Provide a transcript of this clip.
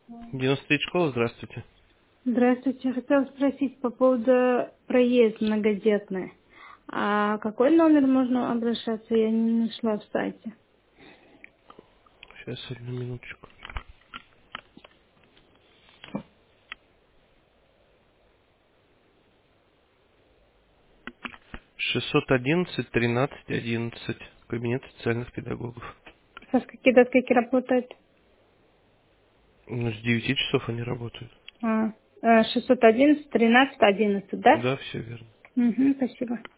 93 школа, здравствуйте. Здравствуйте. Хотела спросить по поводу проезд многодетный. А какой номер можно обращаться? Я не нашла в сайте. Сейчас, одну минуточку. 611-13-11. Кабинет социальных педагогов. Со скольки до скольки работает? Ну, с 9 часов они работают. 611 13 11, да? Да, все верно. Угу, спасибо.